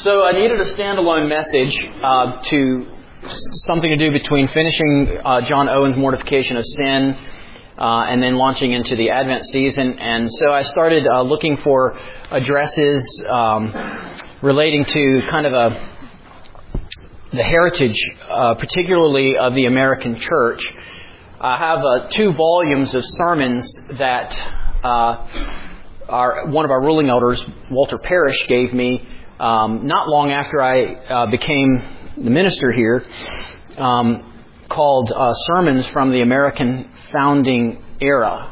So I needed a standalone message to something to do between finishing John Owen's Mortification of Sin and then launching into the Advent season. And so I started looking for addresses relating to kind of the heritage, particularly of the American church. I have 2 volumes of sermons that one of our ruling elders, Walter Parrish, gave me not long after I became the minister here, called Sermons from the American Founding Era.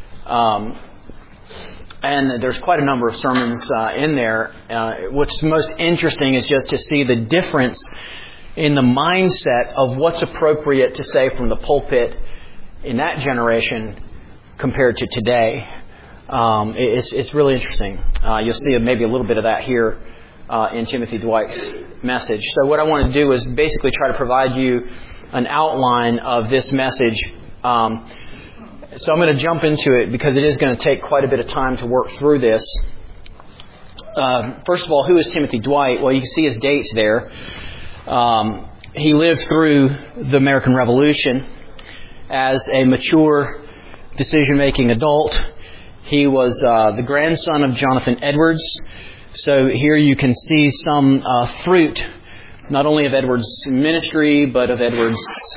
And there's quite a number of sermons in there. What's most interesting is just to see the difference in the mindset of what's appropriate to say from the pulpit in that generation compared to today. It's really interesting. You'll see maybe a little bit of that here in Timothy Dwight's message. So what I want to do is basically try to provide you an outline of this message. So I'm going to jump into it because it is going to take quite a bit of time to work through this. First of all, who is Timothy Dwight? Well, you can see his dates there. He lived through the American Revolution as a mature, decision-making adult. He was the grandson of Jonathan Edwards. So here you can see some fruit, not only of Edwards' ministry, but of Edwards'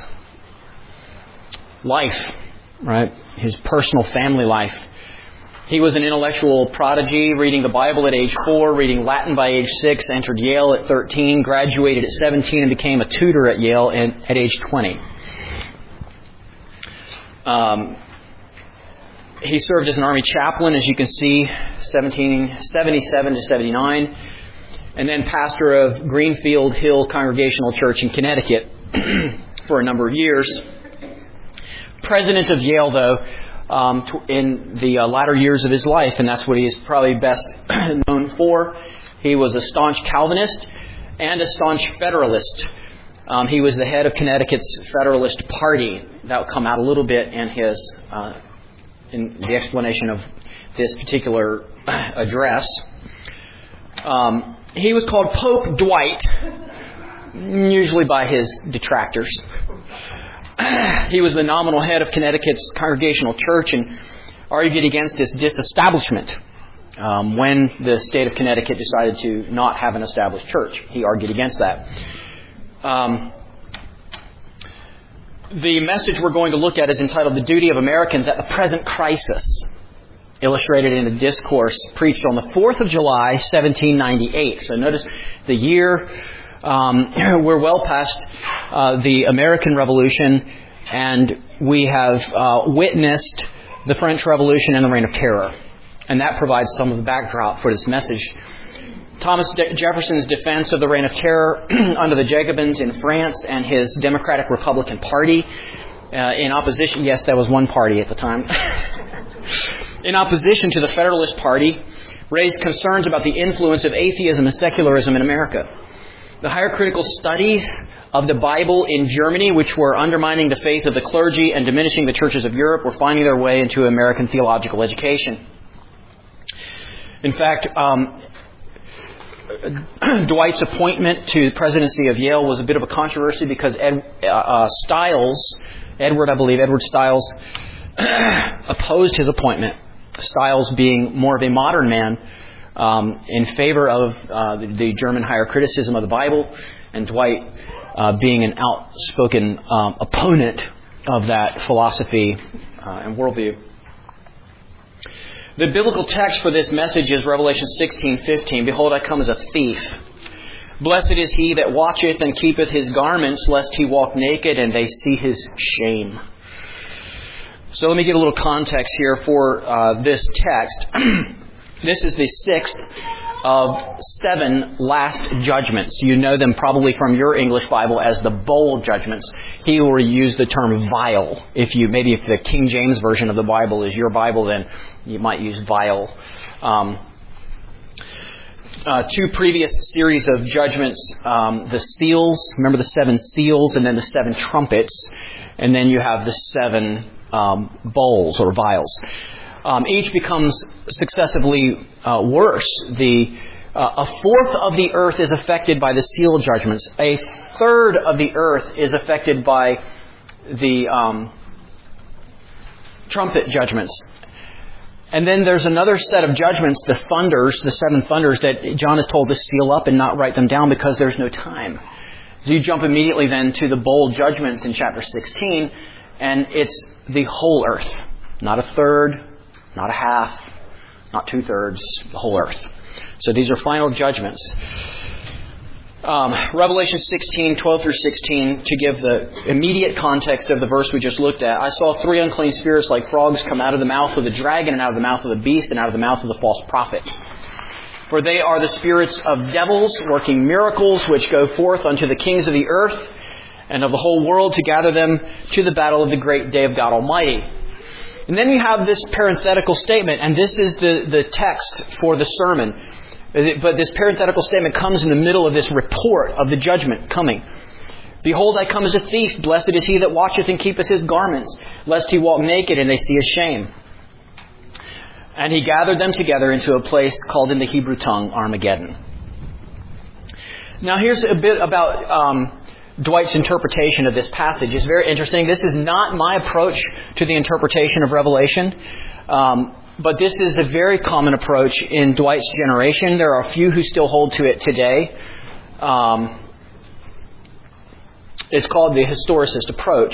life, right? His personal family life. He was an intellectual prodigy, reading the Bible at age 4, reading Latin by age 6, entered Yale at 13, graduated at 17, and became a tutor at Yale at age 20. He served as an Army chaplain, as you can see, 1777 to 79, and then pastor of Greenfield Hill Congregational Church in Connecticut for a number of years. President of Yale, though, in the latter years of his life, and that's what he is probably best known for. He was a staunch Calvinist and a staunch Federalist. He was the head of Connecticut's Federalist Party. That will come out a little bit in his in the explanation of this particular address. He was called Pope Dwight, usually by his detractors. He was the nominal head of Connecticut's Congregational Church and argued against this disestablishment. When the state of Connecticut decided to not have an established church, he argued against that. The message we're going to look at is entitled The Duty of Americans at the Present Crisis, illustrated in a discourse preached on the 4th of July, 1798. So notice the year. We're well past the American Revolution, and we have witnessed the French Revolution and the Reign of Terror. And that provides some of the backdrop for this message. Thomas Jefferson's defense of the Reign of Terror under the Jacobins in France and his Democratic Republican Party in opposition. Yes, that was one party at the time. In opposition to the Federalist Party, raised concerns about the influence of atheism and secularism in America. The higher critical studies of the Bible in Germany, which were undermining the faith of the clergy and diminishing the churches of Europe, were finding their way into American theological education. In fact, Dwight's appointment to the presidency of Yale was a bit of a controversy because Edward Stiles, opposed his appointment. Stiles being more of a modern man in favor of the German higher criticism of the Bible, and Dwight being an outspoken opponent of that philosophy and worldview. The biblical text for this message is Revelation 16:15. Behold, I come as a thief. Blessed is he that watcheth and keepeth his garments, lest he walk naked and they see his shame. So let me give a little context here for this text. This is the 6th of 7 last judgments. You know them probably from your English Bible as the bowl judgments. He will use the term vial. If the King James Version of the Bible is your Bible, then you might use vial. 2 previous series of judgments, the seals, remember the 7 seals, and then the 7 trumpets, and then you have the 7 bowls or vials. Each becomes successively worse. The A fourth of the earth is affected by the seal judgments. A third of the earth is affected by the trumpet judgments. And then there's another set of judgments, the thunders, the 7 thunders, that John is told to seal up and not write them down because there's no time. So you jump immediately then to the bowl judgments in chapter 16, and it's the whole earth. Not a third, not a half, not 2/3, the whole earth. So these are final judgments. Revelation 16, 12 through 16, to give the immediate context of the verse we just looked at. I saw 3 unclean spirits like frogs come out of the mouth of the dragon and out of the mouth of the beast and out of the mouth of the false prophet. For they are the spirits of devils working miracles which go forth unto the kings of the earth and of the whole world to gather them to the battle of the great day of God Almighty. And then you have this parenthetical statement, and this is the text for the sermon. But this parenthetical statement comes in the middle of this report of the judgment coming. Behold, I come as a thief. Blessed is he that watcheth and keepeth his garments, lest he walk naked and they see his shame. And he gathered them together into a place called in the Hebrew tongue Armageddon. Now here's a bit about Dwight's interpretation of this passage. It's very interesting. This is not my approach to the interpretation of Revelation. But this is a very common approach in Dwight's generation. There are a few who still hold to it today. It's called the historicist approach.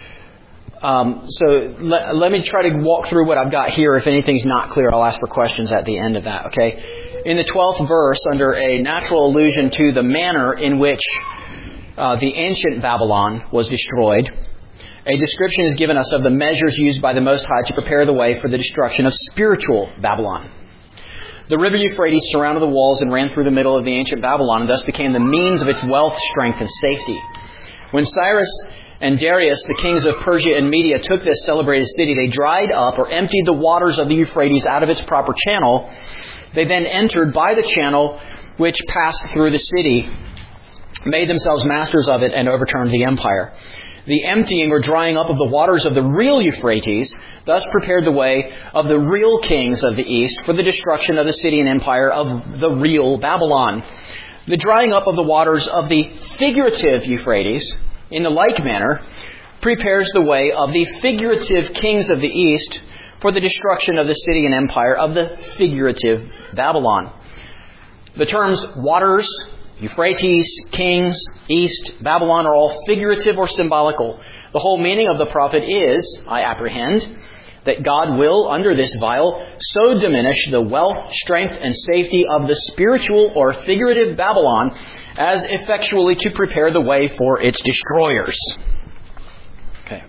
So let me try to walk through what I've got here. If anything's not clear, I'll ask for questions at the end of that, okay? In the 12th verse, under a natural allusion to the manner in which the ancient Babylon was destroyed, a description is given us of the measures used by the Most High to prepare the way for the destruction of spiritual Babylon. The river Euphrates surrounded the walls and ran through the middle of the ancient Babylon and thus became the means of its wealth, strength, and safety. When Cyrus and Darius, the kings of Persia and Media, took this celebrated city, they dried up or emptied the waters of the Euphrates out of its proper channel. They then entered by the channel which passed through the city, made themselves masters of it, and overturned the empire. The emptying or drying up of the waters of the real Euphrates thus prepared the way of the real kings of the East for the destruction of the city and empire of the real Babylon. The drying up of the waters of the figurative Euphrates, in the like manner, prepares the way of the figurative kings of the East for the destruction of the city and empire of the figurative Babylon. The terms waters, Euphrates, kings, East, Babylon are all figurative or symbolical. The whole meaning of the prophet is, I apprehend, that God will, under this vial, so diminish the wealth, strength, and safety of the spiritual or figurative Babylon as effectually to prepare the way for its destroyers. Okay.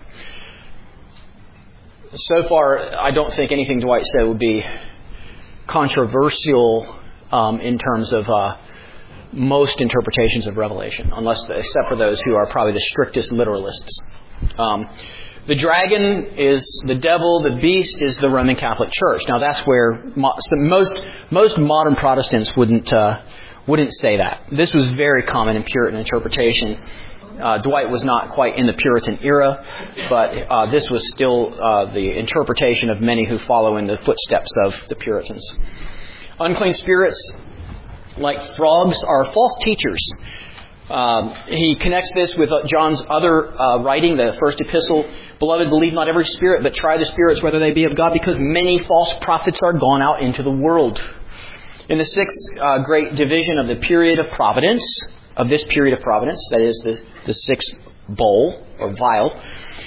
So far, I don't think anything Dwight said would be controversial in terms of most interpretations of Revelation, except for those who are probably the strictest literalists. The dragon is the devil, the beast is the Roman Catholic Church. Now that's where most modern Protestants wouldn't say that. This was very common in Puritan interpretation. Dwight was not quite in the Puritan era, but this was still the interpretation of many who follow in the footsteps of the Puritans. Unclean spirits, like frogs, are false teachers. He connects this with John's other writing, the first epistle. Beloved, believe not every spirit, but try the spirits whether they be of God, because many false prophets are gone out into the world. In the sixth great division of the period of providence, that is the sixth bowl or vial,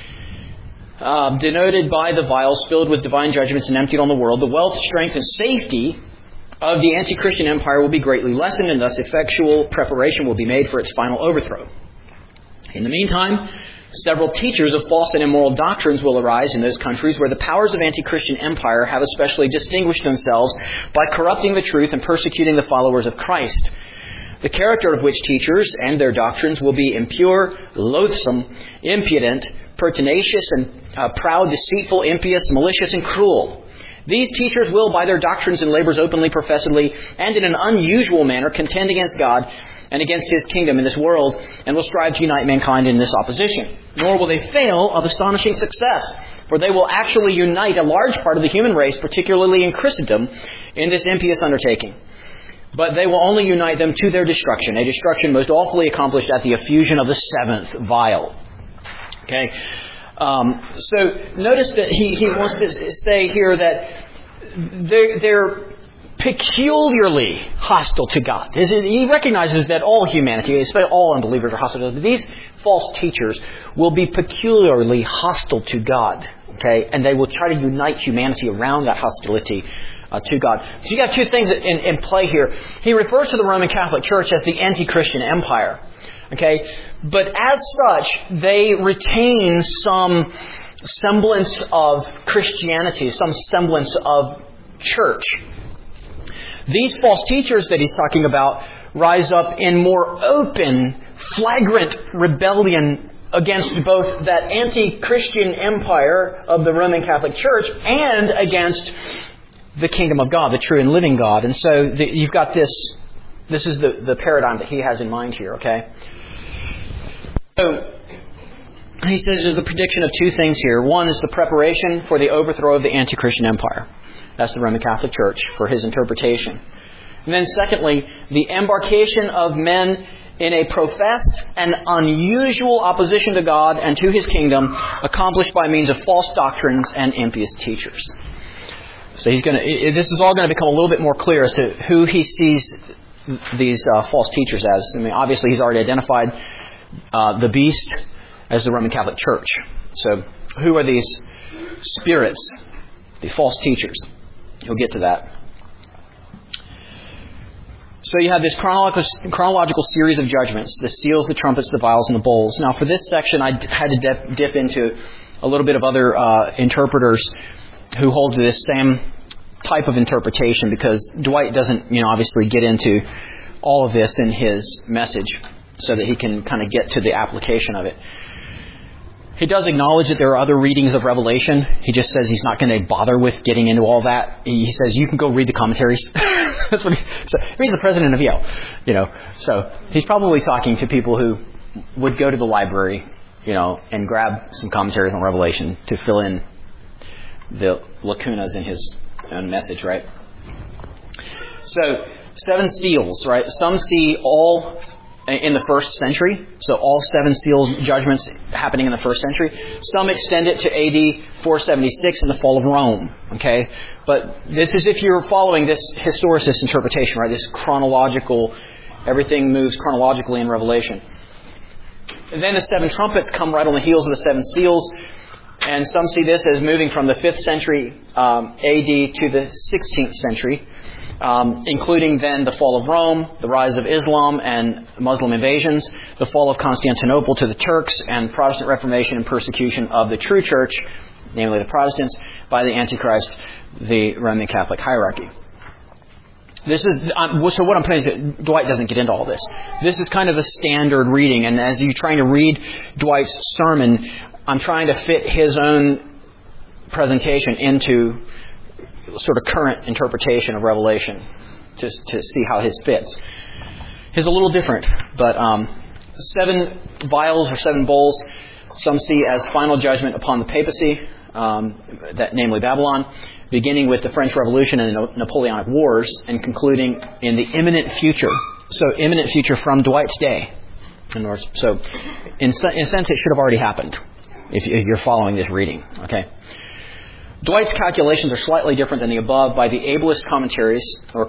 denoted by the vials filled with divine judgments and emptied on the world, the wealth, strength, and safety of the anti-Christian empire will be greatly lessened, and thus effectual preparation will be made for its final overthrow. In the meantime, several teachers of false and immoral doctrines will arise in those countries where the powers of anti-Christian empire have especially distinguished themselves by corrupting the truth and persecuting the followers of Christ. The character of which teachers and their doctrines will be impure, loathsome, impudent, pertinacious, and proud, deceitful, impious, malicious, and cruel. These teachers will, by their doctrines and labors openly, professedly, and in an unusual manner, contend against God and against His kingdom in this world, and will strive to unite mankind in this opposition. Nor will they fail of astonishing success, for they will actually unite a large part of the human race, particularly in Christendom, in this impious undertaking. but they will only unite them to their destruction, a destruction most awfully accomplished at the effusion of the seventh vial. Okay? So notice that he wants to say here that they're peculiarly hostile to God. He recognizes that all humanity, especially all unbelievers, are hostile to God. These false teachers will be peculiarly hostile to God. Okay? And they will try to unite humanity around that hostility to God. So you got two things in play here. He refers to the Roman Catholic Church as the anti-Christian empire. Okay? But as such, they retain some semblance of Christianity, some semblance of church. These false teachers that he's talking about rise up in more open, flagrant rebellion against both that anti-Christian empire of the Roman Catholic Church and against the kingdom of God, the true and living God. And so you've got this is the paradigm that he has in mind here, okay? So he says there's a prediction of two things here. One is the preparation for the overthrow of the anti-Christian empire. That's the Roman Catholic Church for his interpretation. And then secondly, the embarkation of men in a professed and unusual opposition to God and to His kingdom, accomplished by means of false doctrines and impious teachers. So this is all going to become a little bit more clear as to who he sees these false teachers as. I mean, obviously he's already identified the beast as the Roman Catholic Church. So who are these spirits, these false teachers? He'll get to that. So you have this chronological series of judgments: the seals, the trumpets, the vials, and the bowls. Now, for this section, I had to dip into a little bit of other interpreters who hold to this same type of interpretation, because Dwight doesn't, obviously get into all of this in his message so that he can kind of get to the application of it. He does acknowledge that there are other readings of Revelation. He just says he's not going to bother with getting into all that. He says you can go read the commentaries. That's what he's the president of Yale, So he's probably talking to people who would go to the library, and grab some commentaries on Revelation to fill in the lacunas in his own message, right? So 7 seals, right? Some see all in the first century, so all 7 seals judgments happening in the first century. Some extend it to AD 476 in the fall of Rome, okay? But this is if you're following this historicist interpretation, right? This chronological, everything moves chronologically in Revelation. And then the 7 trumpets come right on the heels of the 7 seals, and some see this as moving from the 5th century AD to the 16th century. Including then the fall of Rome, the rise of Islam and Muslim invasions, the fall of Constantinople to the Turks, and Protestant Reformation and persecution of the true church, namely the Protestants, by the Antichrist, the Roman Catholic hierarchy. So what I'm saying is that Dwight doesn't get into all this. This is kind of a standard reading, and as you're trying to read Dwight's sermon, I'm trying to fit his own presentation into sort of current interpretation of Revelation to see how his fits. His a little different, but 7 vials or 7 bowls, some see as final judgment upon the papacy, namely Babylon, beginning with the French Revolution and the Napoleonic Wars, and concluding in the imminent future. So imminent future from Dwight's day. So in a sense, it should have already happened if you're following this reading. Okay. Dwight's calculations are slightly different than the above. By the ablest commentators,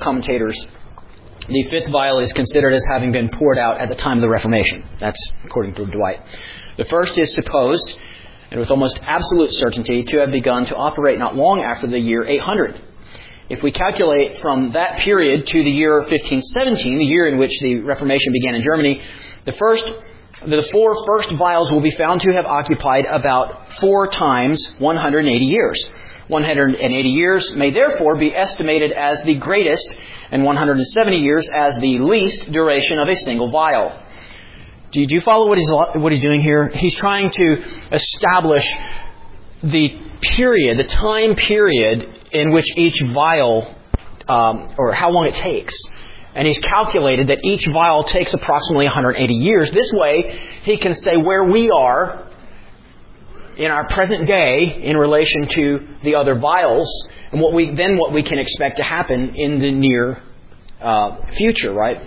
the 5th vial is considered as having been poured out at the time of the Reformation. That's according to Dwight. The first is supposed, and with almost absolute certainty, to have begun to operate not long after the year 800. If we calculate from that period to the year 1517, the year in which the Reformation began in Germany, the 4 first vials will be found to have occupied about 4 times 180 years. 180 years may therefore be estimated as the greatest, and 170 years as the least duration of a single vial. Do you follow what he's doing here? He's trying to establish the time period in which each vial, or how long it takes. And he's calculated that each vial takes approximately 180 years. This way, he can say where we are in our present day in relation to the other vials, and what we can expect to happen in the near future, right?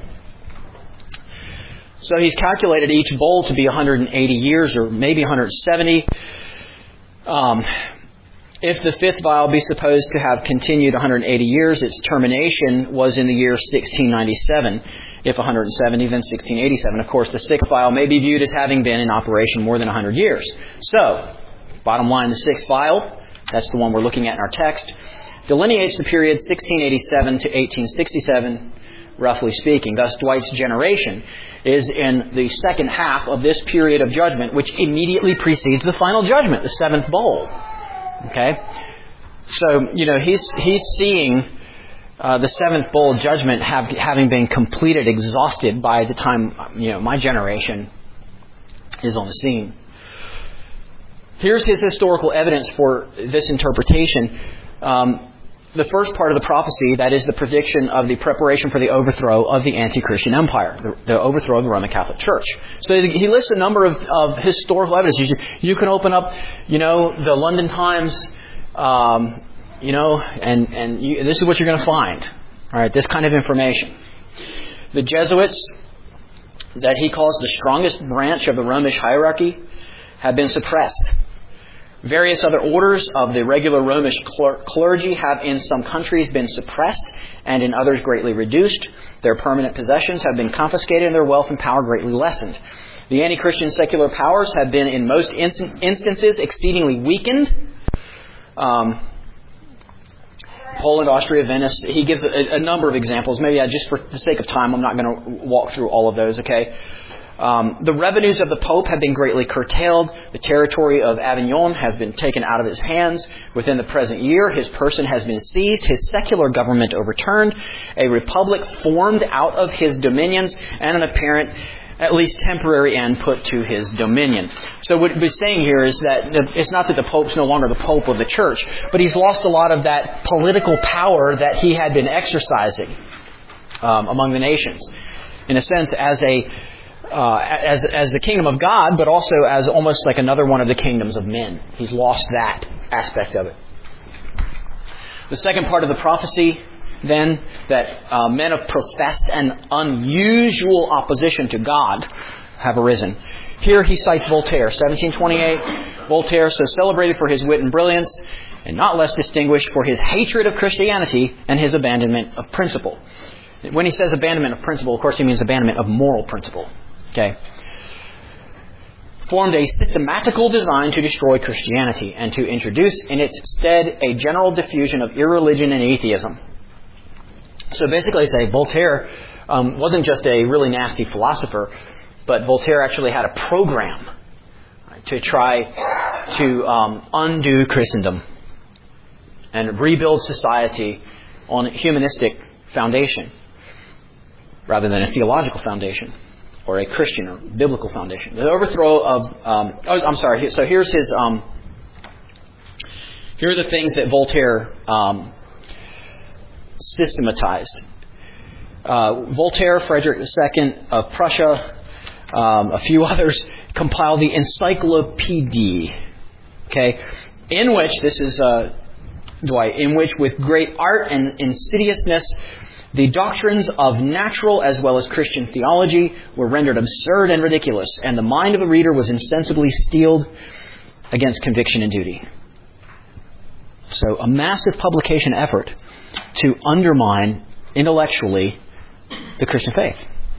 So he's calculated each bowl to be 180 years or maybe 170. If the fifth vial be supposed to have continued 180 years, its termination was in the year 1697. If 170, then 1687. Of course, the sixth vial may be viewed as having been in operation more than 100 years. So, bottom line, the sixth vial, that's the one we're looking at in our text, delineates the period 1687 to 1867, roughly speaking. Thus, Dwight's generation is in the second half of this period of judgment, which immediately precedes the final judgment, the seventh bowl. Okay? So, he's seeing the seventh bowl judgment having been completed, exhausted by the time, my generation is on the scene. Here's his historical evidence for this interpretation. The first part of the prophecy, that is the prediction of the preparation for the overthrow of the anti-Christian empire, the overthrow of the Roman Catholic Church. So he lists a number of historical evidence. You can open up, the London Times, this is what you're going to find. All right, this kind of information. The Jesuits, that he calls the strongest branch of the Romish hierarchy, have been suppressed. Various other orders of the regular Romish clergy have in some countries been suppressed and in others greatly reduced. Their permanent possessions have been confiscated and their wealth and power greatly lessened. The anti-Christian secular powers have been in most instances exceedingly weakened. Poland, Austria, Venice. He gives a number of examples. Maybe just for the sake of time, I'm not going to walk through all of those, okay? The revenues of the Pope have been greatly curtailed. The territory of Avignon has been taken out of his hands. Within the present year, his person has been seized, his secular government overturned, a republic formed out of his dominions, and an apparent, at least temporary end put to his dominion. So what we're saying here is that it's not that the Pope's no longer the Pope of the Church, but he's lost a lot of that political power that he had been exercising among the nations. In a sense, as the kingdom of God, but also as almost like another one of the kingdoms of men. He's lost that aspect of it. The second part of the prophecy, then, that men of professed and unusual opposition to God have arisen. Here he cites Voltaire, 1728. Voltaire, so celebrated for his wit and brilliance, and not less distinguished for his hatred of Christianity and his abandonment of principle. When he says abandonment of principle, of course he means abandonment of moral principle. Okay. Formed a systematical design to destroy Christianity and to introduce in its stead a general diffusion of irreligion and atheism. So basically, say Voltaire wasn't just a really nasty philosopher, but Voltaire actually had a program to try to undo Christendom and rebuild society on a humanistic foundation rather than a theological foundation or a Christian or biblical foundation. The overthrow of... So here's his... here are the things that Voltaire systematized. Voltaire, Frederick II of Prussia, a few others, compiled the Encyclopédie, okay, in which, this is Dwight, in which with great art and insidiousness the doctrines of natural as well as Christian theology were rendered absurd and ridiculous, and the mind of the reader was insensibly steeled against conviction and duty. So a massive publication effort to undermine intellectually the Christian faith.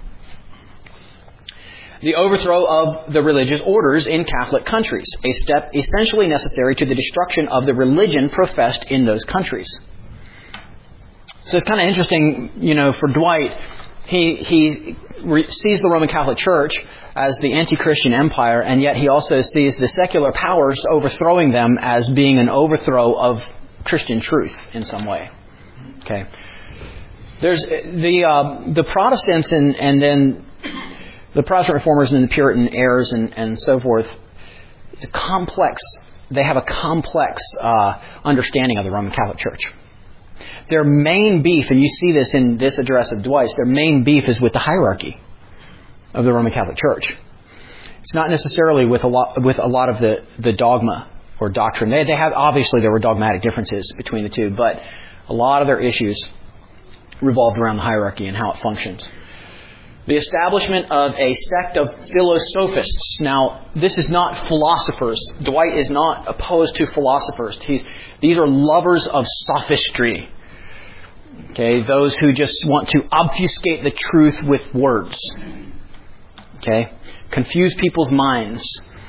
The overthrow of the religious orders in Catholic countries, a step essentially necessary to the destruction of the religion professed in those countries. So it's kind of interesting, for Dwight, he sees the Roman Catholic Church as the anti-Christian empire, and yet he also sees the secular powers overthrowing them as being an overthrow of Christian truth in some way. Okay. There's the Protestants and then the Protestant reformers and the Puritan heirs and so forth. It's a complex. They have a complex understanding of the Roman Catholic Church. Their main beef, and you see this in this address of Dwight's, their main beef is with the hierarchy of the Roman Catholic Church. It's not necessarily with a lot of the dogma or doctrine. They have, obviously there were dogmatic differences between the two, but a lot of their issues revolved around the hierarchy and how it functions. The establishment of a sect of philosophists. Now, this is not philosophers. Dwight is not opposed to philosophers. These are lovers of sophistry. Okay, those who just want to obfuscate the truth with words. Okay, confuse people's minds.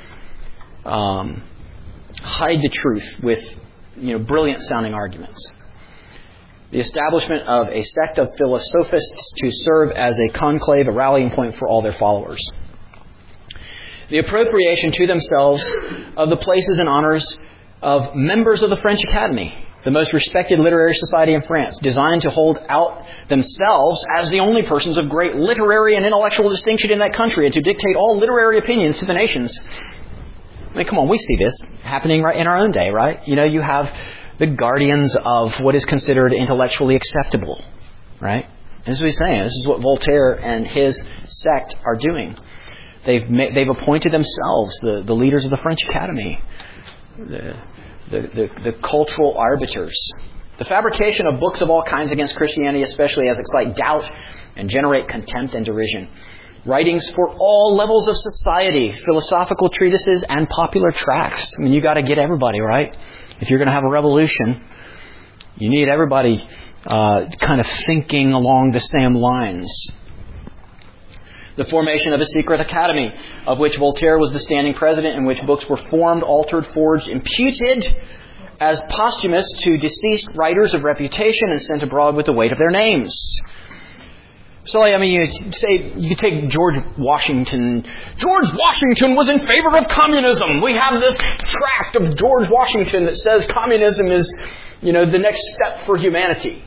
Hide the truth with, brilliant sounding arguments. The establishment of a sect of philosophists to serve as a conclave, a rallying point for all their followers. The appropriation to themselves of the places and honors of members of the French Academy, the most respected literary society in France, designed to hold out themselves as the only persons of great literary and intellectual distinction in that country and to dictate all literary opinions to the nations. I mean, come on, we see this happening right in our own day, right? You have the guardians of what is considered intellectually acceptable, right? This is what he's saying. This is what Voltaire and his sect are doing. They've appointed themselves the leaders of the French Academy, the cultural arbiters. The fabrication of books of all kinds against Christianity, especially as excite doubt and generate contempt and derision. Writings for all levels of society, philosophical treatises and popular tracts. I mean, you got to get everybody, right? If you're going to have a revolution, you need everybody kind of thinking along the same lines. The formation of a secret academy, of which Voltaire was the standing president, in which books were formed, altered, forged, imputed as posthumous to deceased writers of reputation and sent abroad with the weight of their names. So, you could take George Washington. George Washington was in favor of communism. We have this tract of George Washington that says communism is, the next step for humanity.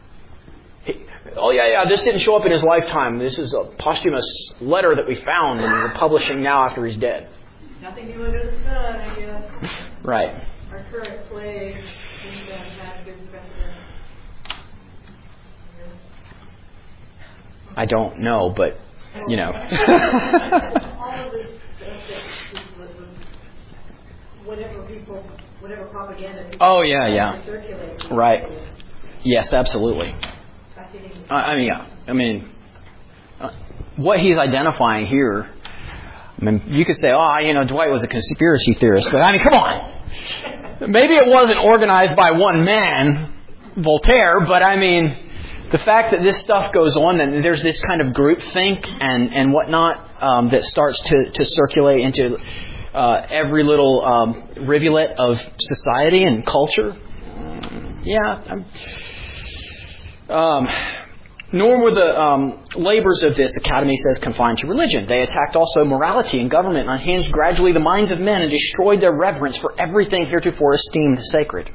This didn't show up in his lifetime. This is a posthumous letter that we found and we're publishing now after he's dead. Nothing new under the sun, I guess. Right. Our current plague seems to have had good precedent. I don't know, but, All of this whatever propaganda people circulate. Right. Yes, absolutely. What he's identifying here, you could say, Dwight was a conspiracy theorist, but come on. Maybe it wasn't organized by one man, Voltaire, but the fact that this stuff goes on and there's this kind of groupthink and whatnot that starts to circulate into every little rivulet of society and culture. Nor were the labors of this academy, says, confined to religion. They attacked also morality and government, unhinged gradually the minds of men, and destroyed their reverence for everything heretofore esteemed sacred.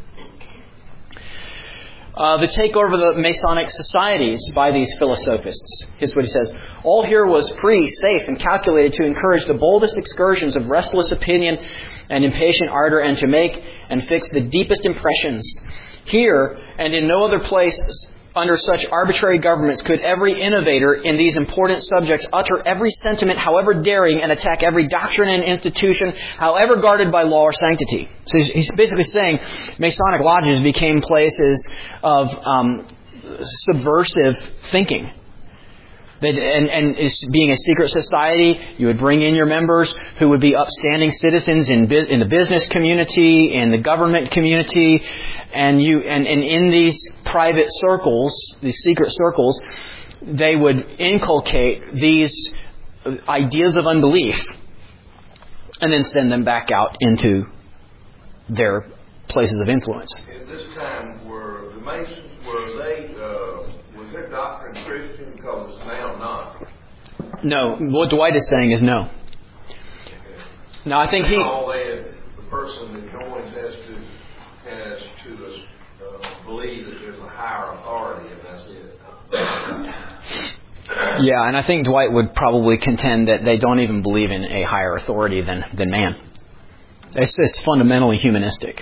The takeover of the Masonic societies by these philosophists. Here's what he says. All here was free, safe, and calculated to encourage the boldest excursions of restless opinion and impatient ardor, and to make and fix the deepest impressions. Here, and in no other place under such arbitrary governments, could every innovator in these important subjects utter every sentiment, however daring, and attack every doctrine and institution, however guarded by law or sanctity. So he's basically saying Masonic lodges became places of subversive thinking. And being a secret society, you would bring in your members who would be upstanding citizens in the business community, in the government community, and in these private circles, these secret circles, they would inculcate these ideas of unbelief and then send them back out into their places of influence. At this time, were the Masons, was their doctrine Christian? Because it's now not. No, what Dwight is saying is no. No, I think the person that joins has to believe that there's a higher authority, and that's it. Yeah, and I think Dwight would probably contend that they don't even believe in a higher authority than man. It's fundamentally humanistic.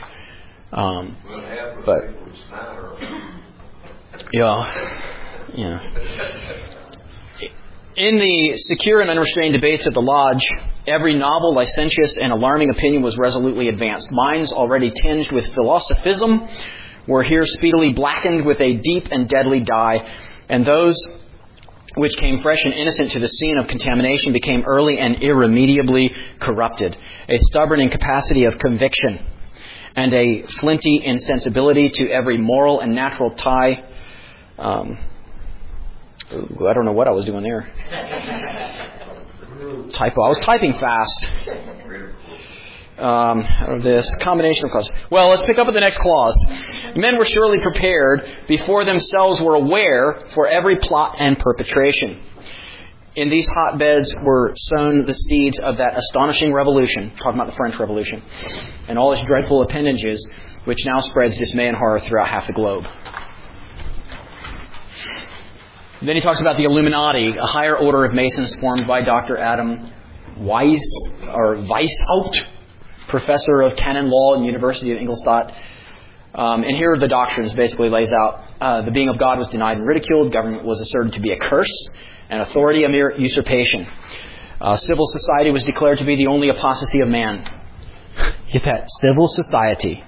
But yeah. In the secure and unrestrained debates at the lodge, every novel, licentious, and alarming opinion was resolutely advanced. Minds already tinged with philosophism were here speedily blackened with a deep and deadly dye, and those which came fresh and innocent to the scene of contamination became early and irremediably corrupted. A stubborn incapacity of conviction and a flinty insensibility to every moral and natural tie. I don't know what I was doing there. Typo. I was typing fast. This combination of clauses. Well, let's pick up at the next clause. Men were surely prepared before themselves were aware for every plot and perpetration. In these hotbeds were sown the seeds of that astonishing revolution, talking about the French Revolution, and all its dreadful appendages, which now spreads dismay and horror throughout half the globe. Then he talks about the Illuminati, a higher order of Masons formed by Dr. Adam Weishaupt, professor of canon law in the University of Ingolstadt. And here are the doctrines, basically lays out. The being of God was denied and ridiculed. Government was asserted to be a curse, and authority a mere usurpation. Civil society was declared to be the only apostasy of man. Get that? Civil society,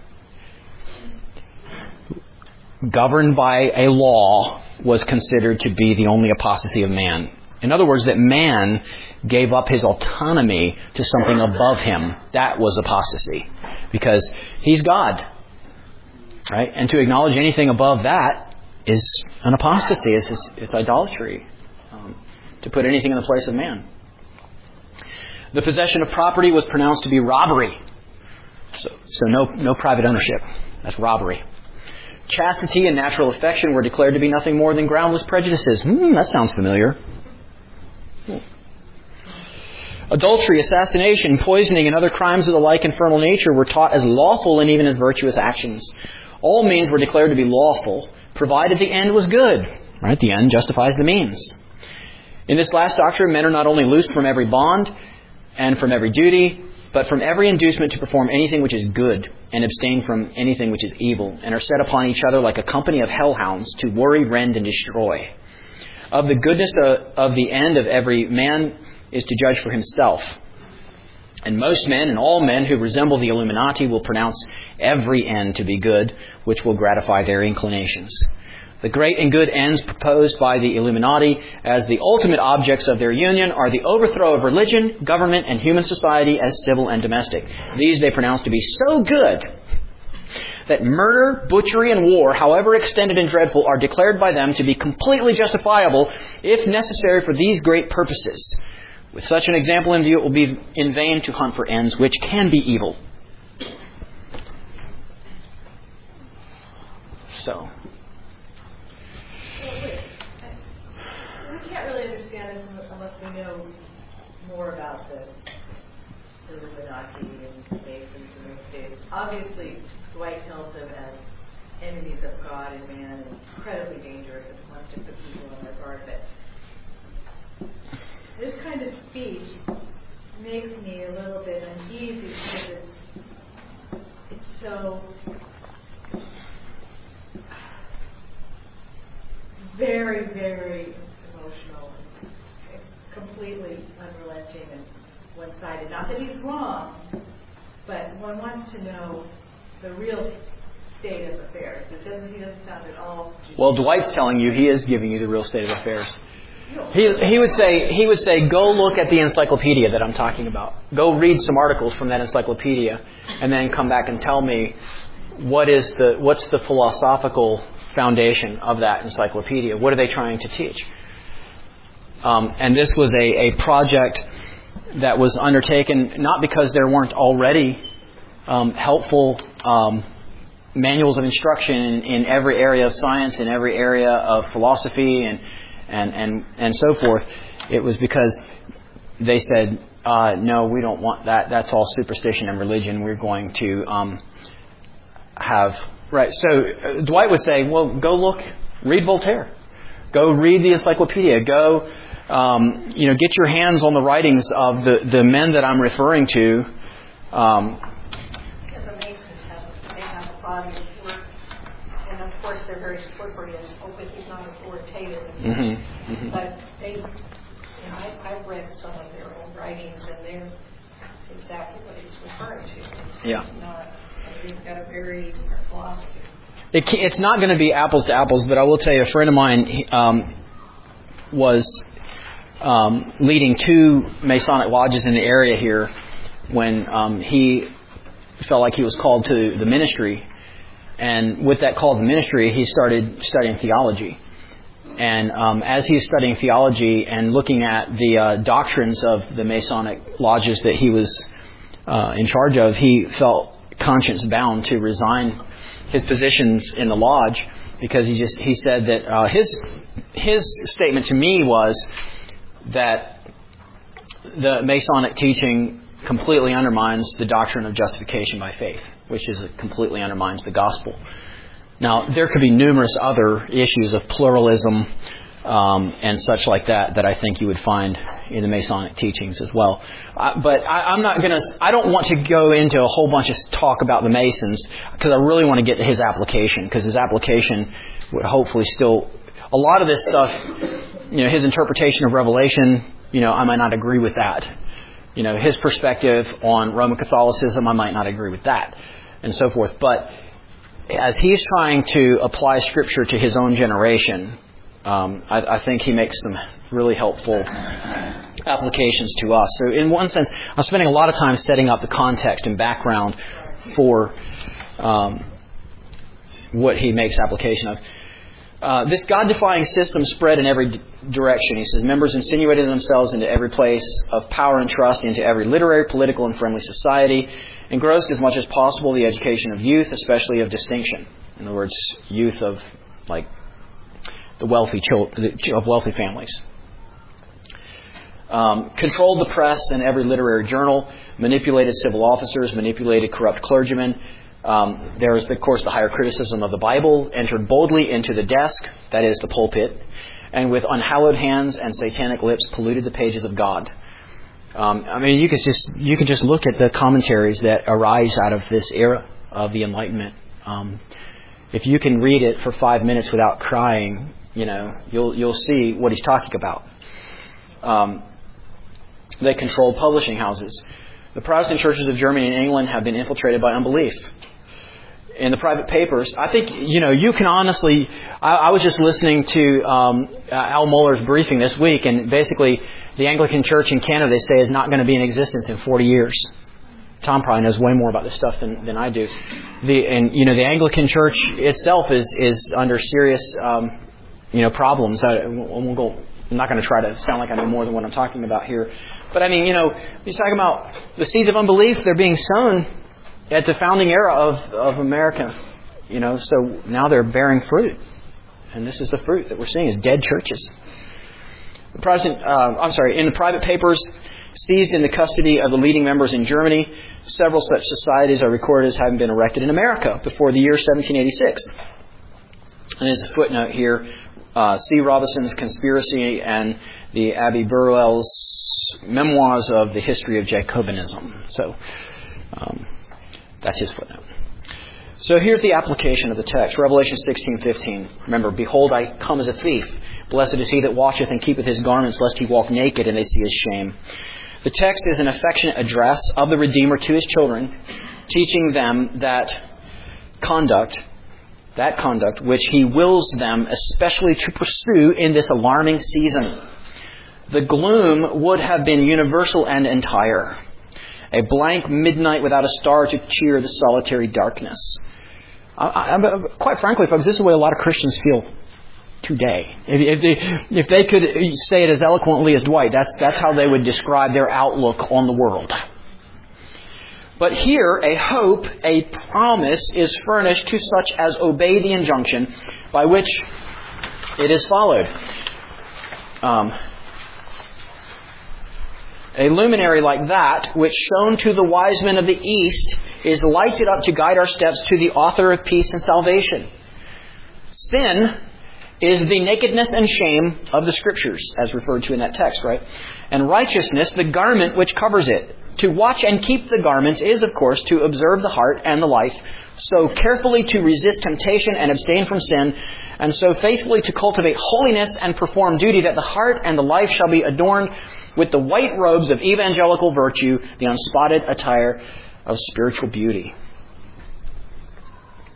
governed by a law, was considered to be the only apostasy of man. In other words, that man gave up his autonomy to something above him. That was apostasy, because he's God, right? And to acknowledge anything above that is an apostasy. It's idolatry. To put anything in the place of man. The possession of property was pronounced to be robbery. So no private ownership. That's robbery. Chastity and natural affection were declared to be nothing more than groundless prejudices. That sounds familiar. Adultery, assassination, poisoning, and other crimes of the like infernal nature were taught as lawful and even as virtuous actions. All means were declared to be lawful, provided the end was good. Right? The end justifies the means. In this last doctrine, men are not only loosed from every bond and from every duty, but from every inducement to perform anything which is good and abstain from anything which is evil, and are set upon each other like a company of hellhounds to worry, rend, and destroy. Of the goodness of the end of every man is to judge for himself. And most men and all men who resemble the Illuminati will pronounce every end to be good, which will gratify their inclinations. The great and good ends proposed by the Illuminati as the ultimate objects of their union are the overthrow of religion, government, and human society as civil and domestic. These they pronounce to be so good that murder, butchery, and war, however extended and dreadful, are declared by them to be completely justifiable if necessary for these great purposes. With such an example in view, it will be in vain to hunt for ends which can be evil. So... we can't really understand this unless we know more about the Illuminati and Masons in those days. Obviously, Dwight tells them as enemies of God and man, and incredibly dangerous and wants to put people on their guard. But this kind of speech makes me a little bit uneasy because it's so very, very emotional, and completely unrelenting and one-sided. Not that he's wrong, but one wants to know the real state of affairs. He doesn't sound at all... Well, Dwight's telling you he is giving you the real state of affairs. He would say, go look at the encyclopedia that I'm talking about. Go read some articles from that encyclopedia, and then come back and tell me what's the philosophical foundation of that encyclopedia. What are they trying to teach? And this was a project that was undertaken not because there weren't already helpful manuals of instruction in every area of science, in every area of philosophy, and so forth. It was because they said, no, we don't want that. That's all superstition and religion. We're going to have... Right, so Dwight would say, well, go look, read Voltaire. Go read the encyclopedia. Go, get your hands on the writings of the men that I'm referring to. The Masons have a body of work, and of course they're very slippery and open. He's not authoritative. But I've read some of their own writings, and they're exactly what he's referring to. Yeah. They've got a very different philosophy. It's not going to be apples to apples, but I will tell you, a friend of mine was leading 2 Masonic lodges in the area here when he felt like he was called to the ministry. And with that call to ministry, he started studying theology. And as he was studying theology and looking at the doctrines of the Masonic lodges that he was in charge of, he felt conscience bound to resign his positions in the lodge, because he said that his statement to me was that the Masonic teaching completely undermines the doctrine of justification by faith, which completely undermines the gospel. Now, there could be numerous other issues of pluralism and such like that I think you would find in the Masonic teachings as well. But I don't want to go into a whole bunch of talk about the Masons, because I really want to get to his application, because his application would hopefully still, a lot of this stuff, his interpretation of Revelation, I might not agree with that. His perspective on Roman Catholicism, I might not agree with that, and so forth. But as he's trying to apply Scripture to his own generation, I think he makes some really helpful applications to us. So in one sense, I'm spending a lot of time setting up the context and background for what he makes application of. This God-defying system spread in every direction. He says, members insinuated themselves into every place of power and trust, into every literary, political, and friendly society, engrossed as much as possible the education of youth, especially of distinction. In other words, youth of the wealthy of wealthy families. Controlled the press and every literary journal, manipulated civil officers, manipulated corrupt clergymen. There is, of course, the higher criticism of the Bible, entered boldly into the desk, that is, the pulpit, and with unhallowed hands and satanic lips polluted the pages of God. You could just look at the commentaries that arise out of this era of the Enlightenment. If you can read it for 5 minutes without crying, you'll see what he's talking about. They controlled publishing houses. The Protestant churches of Germany and England have been infiltrated by unbelief. In the private papers, I think, you can honestly... I was just listening to Al Mohler's briefing this week, and basically the Anglican Church in Canada, they say, is not going to be in existence in 40 years. Tom probably knows way more about this stuff than I do. The Anglican Church itself is under serious problems. I'm not going to try to sound like I know more than what I'm talking about here. But he's talking about the seeds of unbelief, they're being sown at the founding era of America. So now they're bearing fruit. And this is the fruit that we're seeing, is dead churches. In the private papers seized in the custody of the leading members in Germany, several such societies are recorded as having been erected in America before the year 1786. And there's a footnote here, C. Robinson's Conspiracy and the Abbé Burwell's Memoirs of the History of Jacobinism. So that's his footnote. So here's the application of the text. Revelation 16:15. Remember, behold, I come as a thief. Blessed is he that watcheth and keepeth his garments, lest he walk naked and they see his shame. The text is an affectionate address of the Redeemer to his children, teaching them that conduct which he wills them especially to pursue in this alarming season. The gloom would have been universal and entire. A blank midnight without a star to cheer the solitary darkness. Quite frankly, folks, this is the way a lot of Christians feel today. If they could say it as eloquently as Dwight, that's how they would describe their outlook on the world. But here, a hope, a promise is furnished to such as obey the injunction by which it is followed. A luminary like that, which shone to the wise men of the East, is lighted up to guide our steps to the author of peace and salvation. Sin is the nakedness and shame of the Scriptures, as referred to in that text, right? And righteousness, the garment which covers it. To watch and keep the garments is, of course, to observe the heart and the life, so carefully to resist temptation and abstain from sin, and so faithfully to cultivate holiness and perform duty, that the heart and the life shall be adorned with the white robes of evangelical virtue, the unspotted attire of spiritual beauty.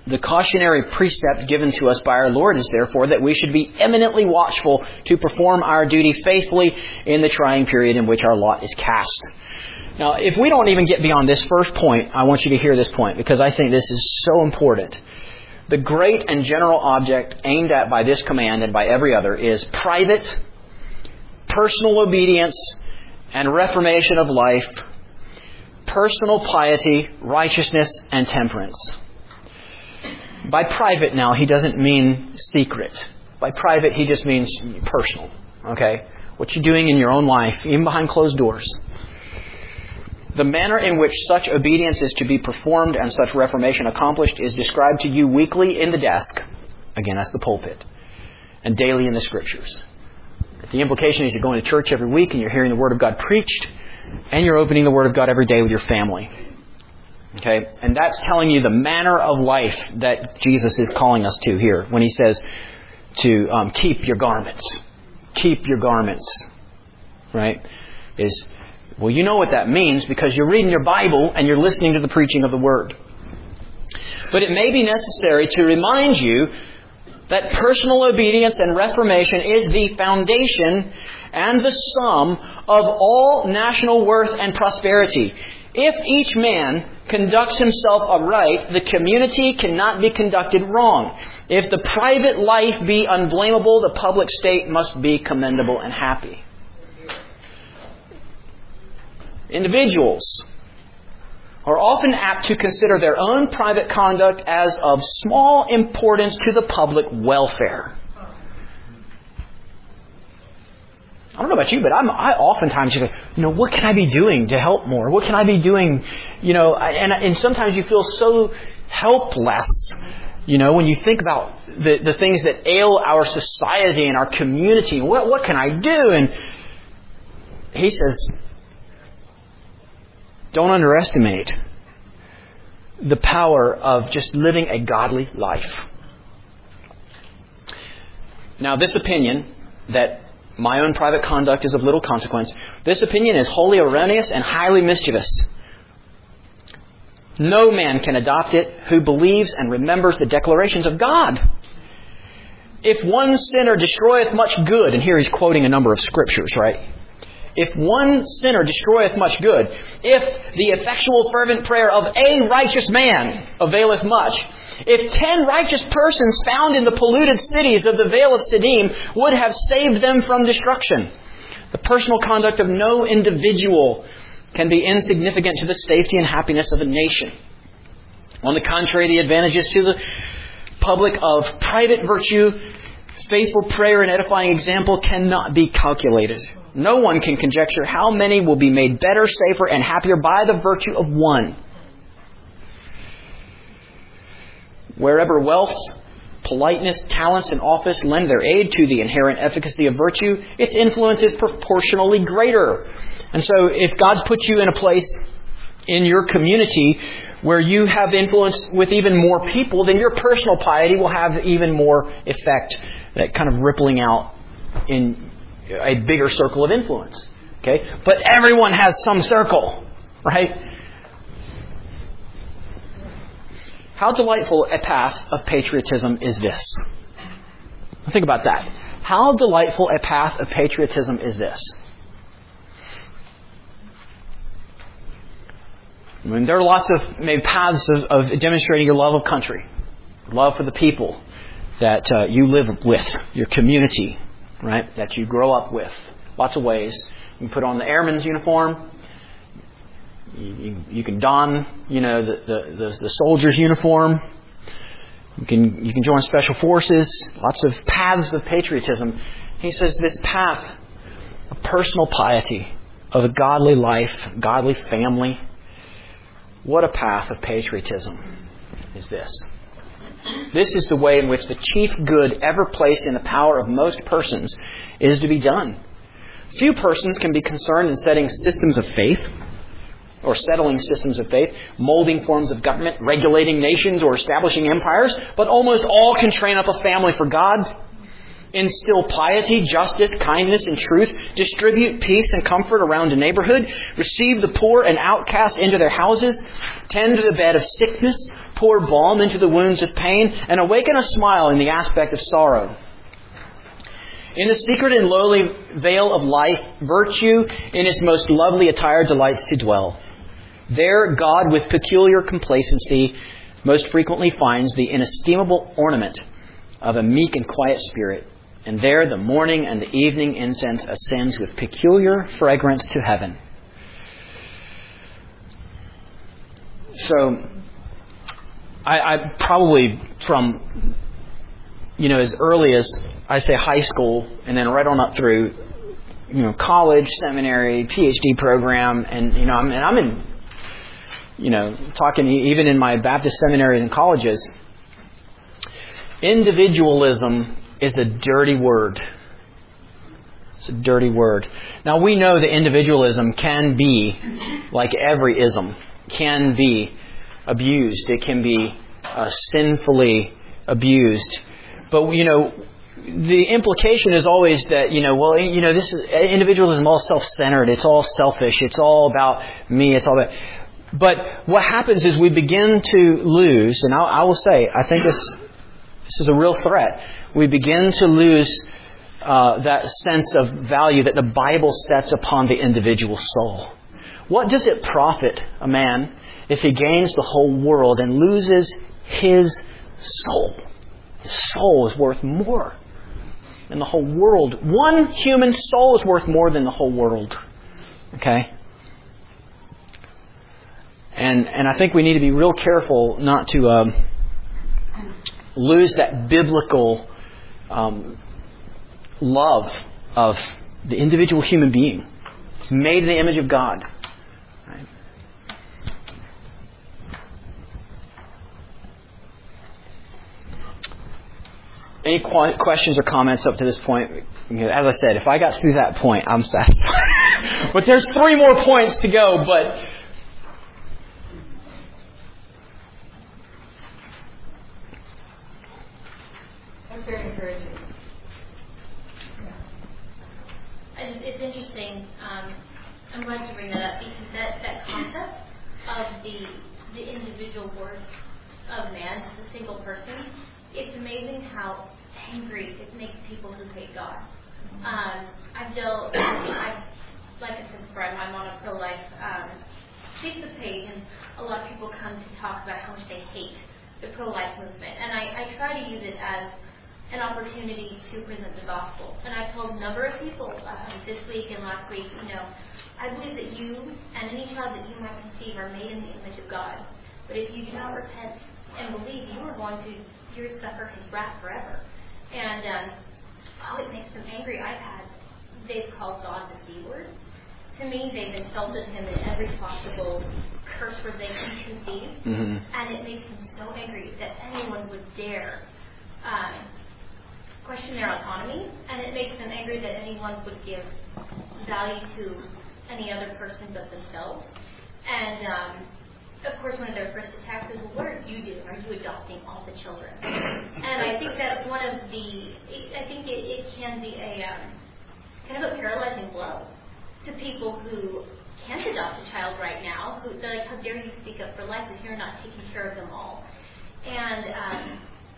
The cautionary precept given to us by our Lord is therefore that we should be eminently watchful to perform our duty faithfully in the trying period in which our lot is cast. Now, if we don't even get beyond this first point, I want you to hear this point because I think this is so important. The great and general object aimed at by this command and by every other is private, personal obedience and reformation of life, personal piety, righteousness, and temperance. By private now, he doesn't mean secret. By private, he just means personal. Okay? What you're doing in your own life, even behind closed doors. The manner in which such obedience is to be performed and such reformation accomplished is described to you weekly in the desk. Again, that's the pulpit. And daily in the Scriptures. The implication is you're going to church every week and you're hearing the Word of God preached and you're opening the Word of God every day with your family. Okay? And that's telling you the manner of life that Jesus is calling us to here when He says to keep your garments. Keep your garments. Right? Well, you know what that means because you're reading your Bible and you're listening to the preaching of the Word. But it may be necessary to remind you that personal obedience and reformation is the foundation and the sum of all national worth and prosperity. If each man conducts himself aright, the community cannot be conducted wrong. If the private life be unblameable, the public state must be commendable and happy. Individuals are often apt to consider their own private conduct as of small importance to the public welfare. I don't know about you, but I oftentimes go, what can I be doing to help more? What can I be doing? And sometimes you feel so helpless, when you think about the things that ail our society and our community. What can I do? And he says, don't underestimate the power of just living a godly life. Now, this opinion that my own private conduct is of little consequence, this opinion is wholly erroneous and highly mischievous. No man can adopt it who believes and remembers the declarations of God. If one sinner destroyeth much good, and here he's quoting a number of scriptures, right? If one sinner destroyeth much good, if the effectual fervent prayer of a righteous man availeth much, if 10 righteous persons found in the polluted cities of the Vale of Siddim would have saved them from destruction, the personal conduct of no individual can be insignificant to the safety and happiness of a nation. On the contrary, the advantages to the public of private virtue, faithful prayer, and edifying example cannot be calculated. No one can conjecture how many will be made better, safer, and happier by the virtue of one. Wherever wealth, politeness, talents, and office lend their aid to the inherent efficacy of virtue, its influence is proportionally greater. And so if God's put you in a place in your community where you have influence with even more people, then your personal piety will have even more effect, that kind of rippling out in a bigger circle of influence. Okay? But everyone has some circle, right? How delightful a path of patriotism is this? Think about that. How delightful a path of patriotism is this? I mean, there are lots of maybe paths of demonstrating your love of country, love for the people that you live with, your community, right? That you grow up with. Lots of ways. You can put on the airman's uniform. You can don, the soldier's uniform. You can join special forces. Lots of paths of patriotism. He says this path of personal piety, of a godly life, godly family. What a path of patriotism is this. This is the way in which the chief good ever placed in the power of most persons is to be done. Few persons can be concerned in setting systems of faith, or settling systems of faith, molding forms of government, regulating nations, or establishing empires, but almost all can train up a family for God, instill piety, justice, kindness, and truth, distribute peace and comfort around a neighborhood, receive the poor and outcast into their houses, tend to the bed of sickness, pour balm into the wounds of pain, and awaken a smile in the aspect of sorrow. In the secret and lowly veil of life, virtue in its most lovely attire delights to dwell. There God, with peculiar complacency, most frequently finds the inestimable ornament of a meek and quiet spirit. And there the morning and the evening incense ascends with peculiar fragrance to heaven. So, I probably from, as early as, I say high school, and then right on up through, college, seminary, PhD program, and, I'm in, talking even in my Baptist seminaries and colleges, individualism is a dirty word. It's a dirty word. Now, we know that individualism can be, like every ism, can be abused. It can be sinfully abused. But, the implication is always that, this is individualism, all self-centered. It's all selfish. It's all about me. It's all about... But what happens is we begin to lose, and I will say, I think this is a real threat. We begin to lose that sense of value that the Bible sets upon the individual soul. What does it profit a man if he gains the whole world and loses his soul? His soul is worth more than the whole world. One human soul is worth more than the whole world. Okay? And I think we need to be real careful not to lose that biblical love of the individual human being, made in the image of God. Right? Any questions or comments up to this point? As I said, if I got through that point, I'm satisfied. But there's 3 more points to go, but... That's very encouraging. It's interesting. I'm glad you bring that up because that concept of the individual worth of man, just a single person, it's amazing how angry it makes people who hate God. Like I said before, I'm on a pro-life Facebook page, and a lot of people come to talk about how much they hate the pro-life movement, and I try to use it as an opportunity to present the gospel. And I've told a number of people this week and last week, I believe that you and any child that you might conceive are made in the image of God. But if you do not repent and believe, you're suffer His wrath forever. And it makes them angry. They've called God the C word. To me, they've insulted Him in every possible curse word they can conceive. Mm-hmm. And it makes them so angry that anyone would dare question their autonomy, and it makes them angry that anyone would give value to any other person but themselves. And of course, one of their first attacks is, well, what are you doing? Are you adopting all the children? And I think that's one of I think it can be a kind of a paralyzing blow to people who can't adopt a child right now, who they're like, how dare you speak up for life if you're not taking care of them all? And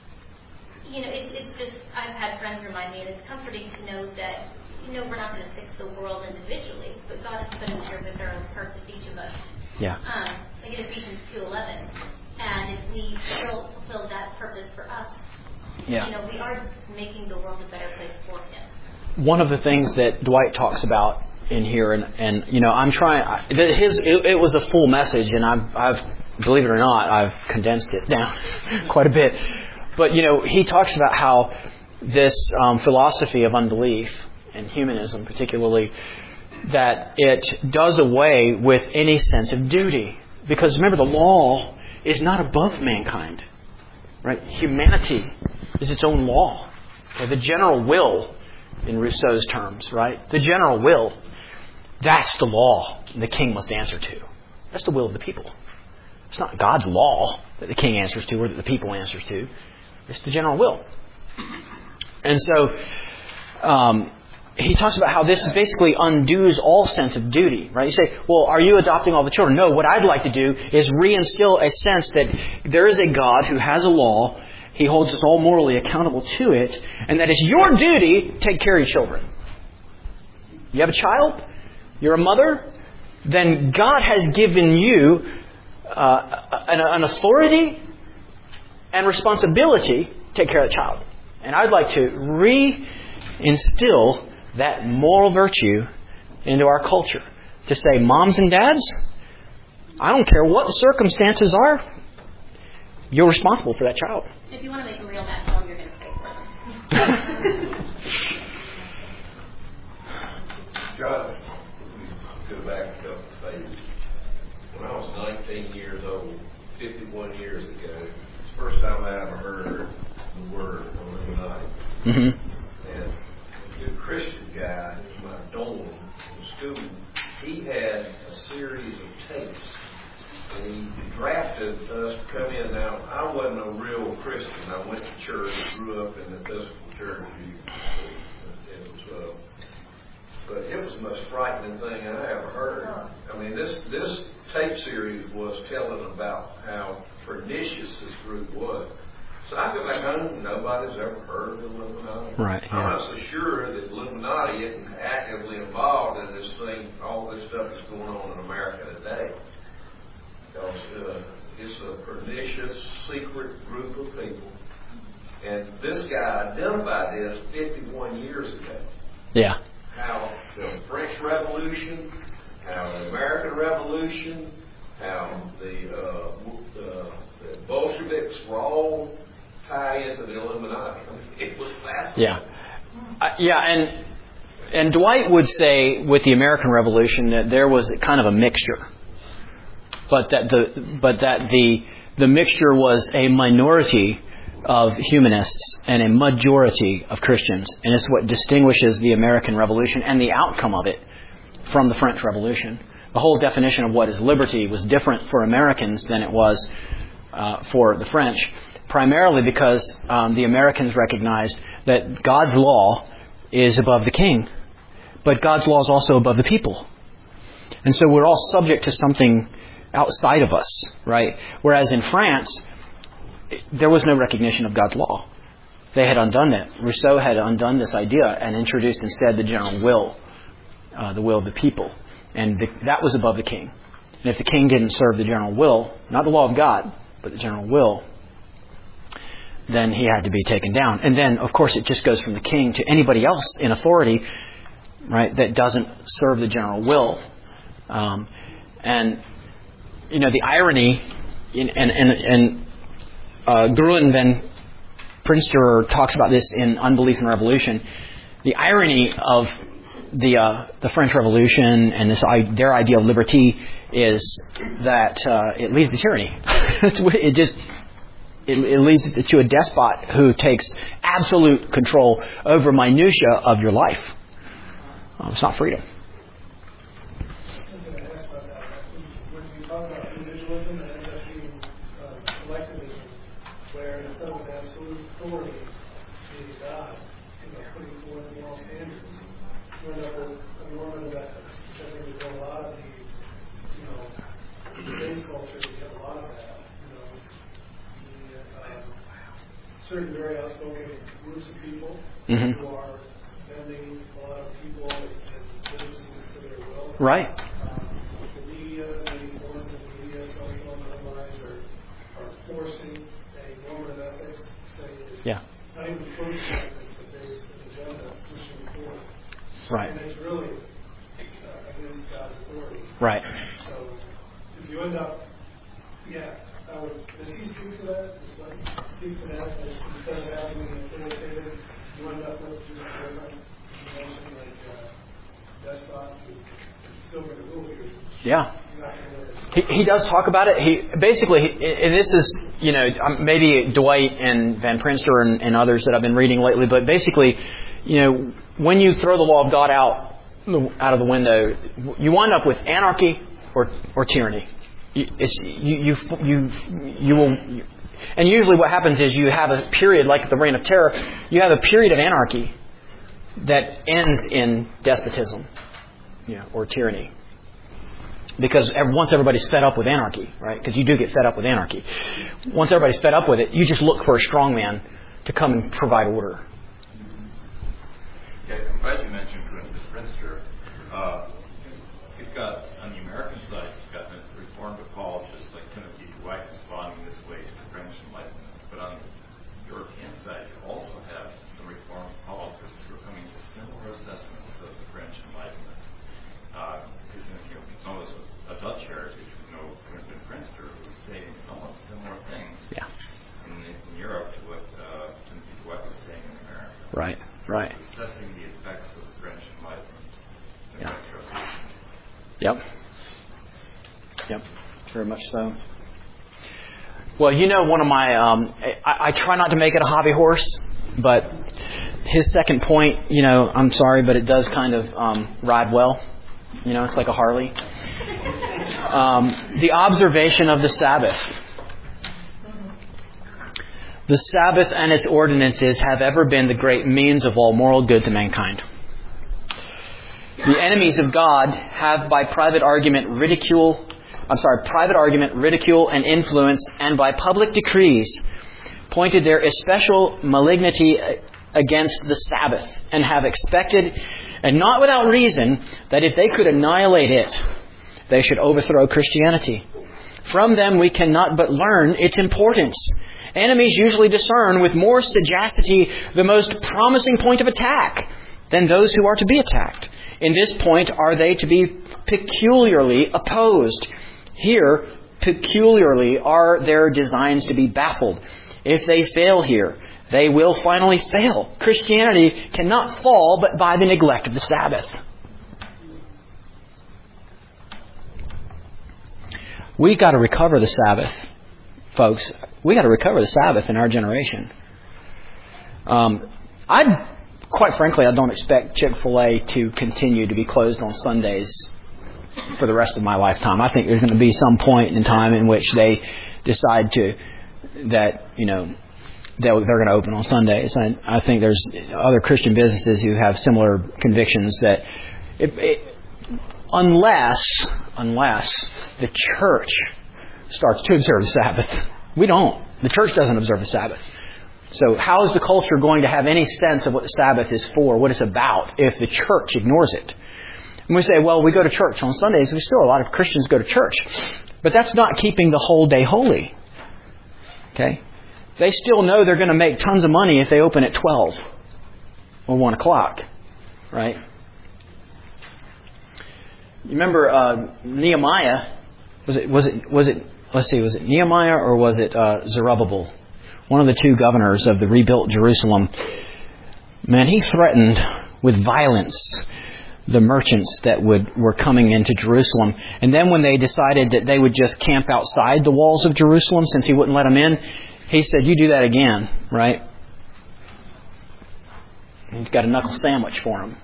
it's just, I've had friends remind me, and it's comforting to know that, we're not going to fix the world individually, but God has put us here with our own purpose, each of us. Yeah. Like in Ephesians 2:11. And if we fulfill that purpose for us, we are making the world a better place for Him. One of the things that Dwight talks about in here, and I'm trying, it was a full message, and I've believe it or not, I've condensed it down quite a bit. But, he talks about how this philosophy of unbelief, and humanism particularly, that it does away with any sense of duty. Because remember, the law is not above mankind. Right? Humanity is its own law. Okay? The general will, in Rousseau's terms, right? The general will, that's the law the king must answer to. That's the will of the people. It's not God's law that the king answers to or that the people answers to. It's the general will. And so, he talks about how this basically undoes all sense of duty, right? You say, well, are you adopting all the children? No, what I'd like to do is reinstill a sense that there is a God who has a law. He holds us all morally accountable to it, and that it's your duty to take care of your children. You have a child? You're a mother? Then God has given you an authority and responsibility to take care of the child. And I'd like to reinstill that moral virtue into our culture. To say, moms and dads, I don't care what the circumstances are, you're responsible for that child. If you want to make a real match home, you're going to pay for them. John, go back a couple of phases. When I was 19 years old, 51 years ago, it's the first time I ever heard the word Illuminati. Mm-hmm. And the Christian guy in my dorm in school, he had a series of tapes. And he drafted us to come in. Now, I wasn't a real Christian. I went to church, grew up in the Episcopal Church. But it was the most frightening thing I ever heard. I mean, this tape series was telling about how pernicious this group was. So I feel like nobody's ever heard of the Illuminati. Right. Yeah. I'm not so sure that Illuminati isn't actively involved in this thing, all this stuff that's going on in America today. Because it's a pernicious, secret group of people. And this guy identified this 51 years ago. Yeah. How the French Revolution, how the American Revolution, how the Bolsheviks were all tied into the Illuminati. I mean, it was fascinating. Yeah. And Dwight would say with the American Revolution that there was kind of a mixture, but that the mixture was a minority of humanists and a majority of Christians, and it's what distinguishes the American Revolution and the outcome of it from the French Revolution. The whole definition of what is liberty was different for Americans than it was for the French, primarily because the Americans recognized that God's law is above the king, but God's law is also above the people. And so we're all subject to something outside of us, right? Whereas in France, there was no recognition of God's law. They had undone it. Rousseau had undone this idea and introduced instead the general will, the will of the people. And that was above the king. And if the king didn't serve the general will, not the law of God, but the general will, then he had to be taken down. And then, of course, it just goes from the king to anybody else in authority, right, that doesn't serve the general will. And, you know, the irony, Gruin van Prinsterer talks about this in Unbelief and Revolution. The irony of the French Revolution and their idea of liberty is that it leads to tyranny. It leads to a despot who takes absolute control over minutiae of your life. It's not freedom. When we talk about individualism, it ends up being collectivism, where instead of absolute authority being God, putting forth moral standards, you end up with a normative ethics, which I think is a lot of the, today's culture, we have a lot of that. Certain very outspoken groups of people who are bending a lot of people and businesses to their will. Right. The media, the ones in the media, social and otherwise, are forcing a normative ethics, saying it's not even pushing ethics, but there's an agenda pushing forward. Right. And it's really against God's authority. Right. So if you end up, does he speak to that? Speak to that instead of having an authoritative, you end up with just a different dimension like despot who's still going to rule you. Yeah. He does talk about it. He basically, and this is, maybe Dwight and Van Prinsterer and others that I've been reading lately, but basically, when you throw the law of God out of the window, you wind up with anarchy or tyranny. You will, and usually what happens is you have a period like the Reign of Terror. You have a period of anarchy, that ends in despotism, or tyranny. Because once everybody's fed up with anarchy, right? Because you do get fed up with anarchy. Once everybody's fed up with it, you just look for a strong man to come and provide order. Yeah, I'm glad you mentioned Prinster. You've got, on the American side, you've got the Reformed apologists like Timothy Dwight responding this way to the French Enlightenment. But on the European side, you also have some Reformed apologists who are coming to similar assessments of the French Enlightenment. Because some of us with a Dutch heritage, we know Winston Prinster was saying somewhat similar things in Europe to what Timothy Dwight was saying in America. Right. Assessing the effects of the French Enlightenment. Yep. Very much so. Well, one of my, I try not to make it a hobby horse, but his second point, I'm sorry, but it does kind of ride well. It's like a Harley. The observation of the Sabbath. The Sabbath and its ordinances have ever been the great means of all moral good to mankind. The enemies of God have by private argument, ridicule and influence, and by public decrees pointed their especial malignity against the Sabbath, and have expected, and not without reason, that if they could annihilate it, they should overthrow Christianity. From them we cannot but learn its importance. Enemies usually discern with more sagacity the most promising point of attack than those who are to be attacked. In this point are they to be peculiarly opposed. Here, peculiarly are their designs to be baffled. If they fail here, they will finally fail. Christianity cannot fall but by the neglect of the Sabbath. We got to recover the Sabbath, folks. We got to recover the Sabbath in our generation. Quite frankly, I don't expect Chick-fil-A to continue to be closed on Sundays for the rest of my lifetime. I think there's going to be some point in time in which they decide that they're going to open on Sundays. I think there's other Christian businesses who have similar convictions that unless the church starts to observe the Sabbath. We don't. The church doesn't observe the Sabbath. So how is the culture going to have any sense of what the Sabbath is for, what it's about, if the church ignores it? And we say, well, we go to church on Sundays. There's still a lot of Christians go to church. But that's not keeping the whole day holy. Okay? They still know they're going to make tons of money if they open at 12 or 1 o'clock. Right? You remember Nehemiah? Was it Nehemiah or was it Zerubbabel? One of the two governors of the rebuilt Jerusalem. Man, he threatened with violence the merchants that were coming into Jerusalem. And then when they decided that they would just camp outside the walls of Jerusalem since he wouldn't let them in, he said, you do that again, right? He's got a knuckle sandwich for him.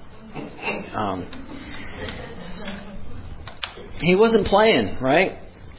He wasn't playing, right?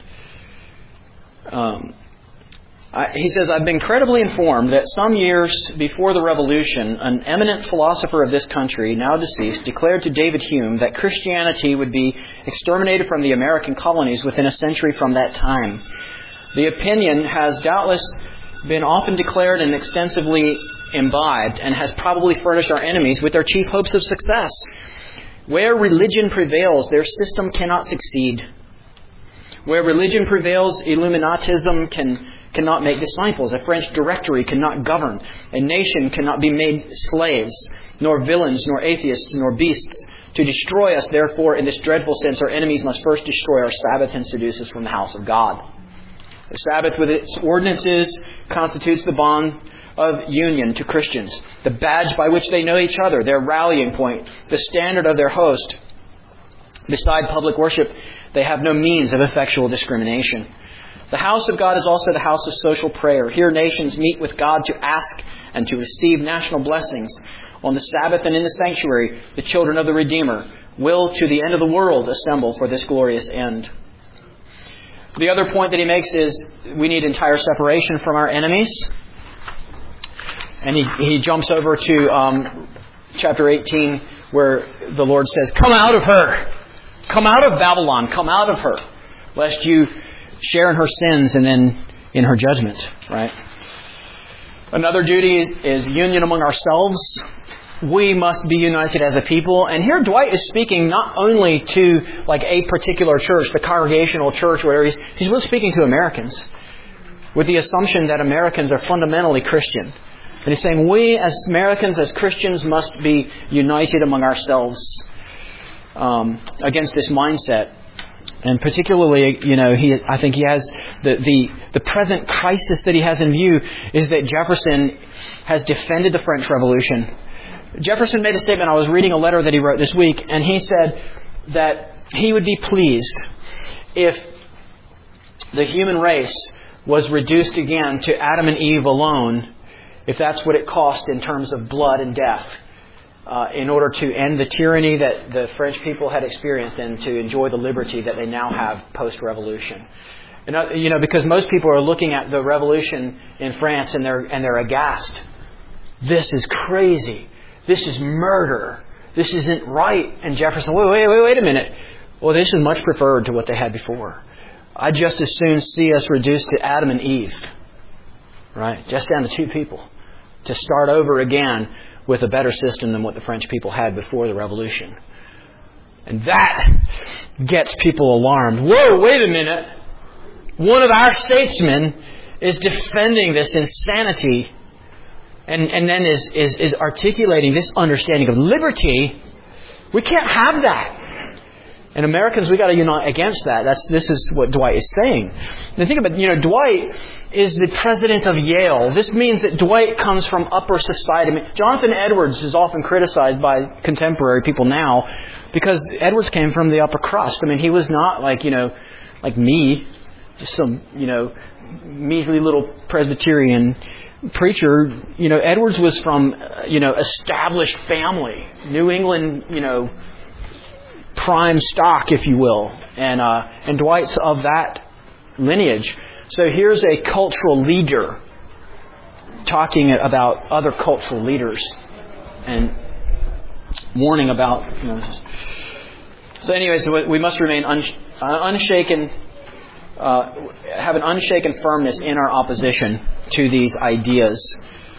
He says, I've been credibly informed that some years before the Revolution, an eminent philosopher of this country, now deceased, declared to David Hume that Christianity would be exterminated from the American colonies within a century from that time. The opinion has doubtless been often declared and extensively imbibed, and has probably furnished our enemies with their chief hopes of success. Where religion prevails, their system cannot succeed. Where religion prevails, Illuminatism cannot make disciples. A French directory cannot govern. A nation cannot be made slaves, nor villains, nor atheists, nor beasts. To destroy us, therefore, in this dreadful sense, our enemies must first destroy our Sabbath and seduce us from the house of God. The Sabbath, with its ordinances, constitutes the bond of union to Christians, the badge by which they know each other, their rallying point, the standard of their host. Beside public worship, they have no means of effectual discrimination. The house of God is also the house of social prayer. Here nations meet with God to ask and to receive national blessings. On the Sabbath and in the sanctuary, the children of the Redeemer will to the end of the world assemble for this glorious end. The other point that he makes is we need entire separation from our enemies. And he jumps over to chapter 18, where the Lord says, "Come out of her. Come out of Babylon. Come out of her, lest you share in her sins and then in her judgment." Right? Another duty is union among ourselves. We must be united as a people. And here Dwight is speaking not only to like a particular church, the Congregational Church, where he's really speaking to Americans, with the assumption that Americans are fundamentally Christian. And he's saying we as Americans, as Christians, must be united among ourselves against this mindset. And particularly, I think he has the present crisis that he has in view is that Jefferson has defended the French Revolution. Jefferson made a statement. I was reading a letter that he wrote this week, and he said that he would be pleased if the human race was reduced again to Adam and Eve alone, if that's what it cost in terms of blood and death, in order to end the tyranny that the French people had experienced and to enjoy the liberty that they now have post-revolution. And, because most people are looking at the revolution in France and they're aghast. This is crazy. This is murder. This isn't right. And Jefferson, wait a minute. Well, this is much preferred to what they had before. I'd just as soon see us reduced to Adam and Eve. Right? Just down to two people. To start over again with a better system than what the French people had before the revolution. And that gets people alarmed. Whoa, wait a minute. One of our statesmen is defending this insanity and then is articulating this understanding of liberty. We can't have that. And Americans, we got to unite against that. This is what Dwight is saying. And think about it, Dwight is the president of Yale. This means that Dwight comes from upper society. I mean, Jonathan Edwards is often criticized by contemporary people now because Edwards came from the upper crust. I mean, he was not like me, just some, measly little Presbyterian preacher. Edwards was from, established family, New England, prime stock, if you will, and Dwight's of that lineage. So here's a cultural leader talking about other cultural leaders and warning about. So, anyways, we must remain unshaken, have an unshaken firmness in our opposition to these ideas.